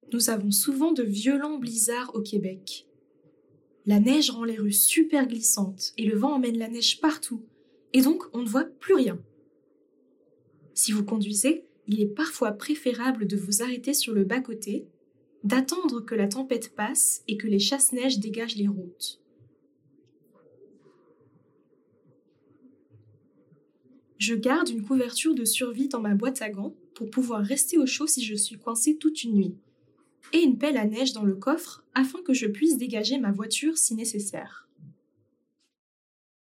Nous avons souvent de violents blizzards au Québec. La neige rend les rues super glissantes et le vent emmène la neige partout, et donc on ne voit plus rien. Si vous conduisez, il est parfois préférable de vous arrêter sur le bas-côté, d'attendre que la tempête passe et que les chasse-neige dégagent les routes. Je garde une couverture de survie dans ma boîte à gants pour pouvoir rester au chaud si je suis coincée toute une nuit, et une pelle à neige dans le coffre afin que je puisse dégager ma voiture si nécessaire.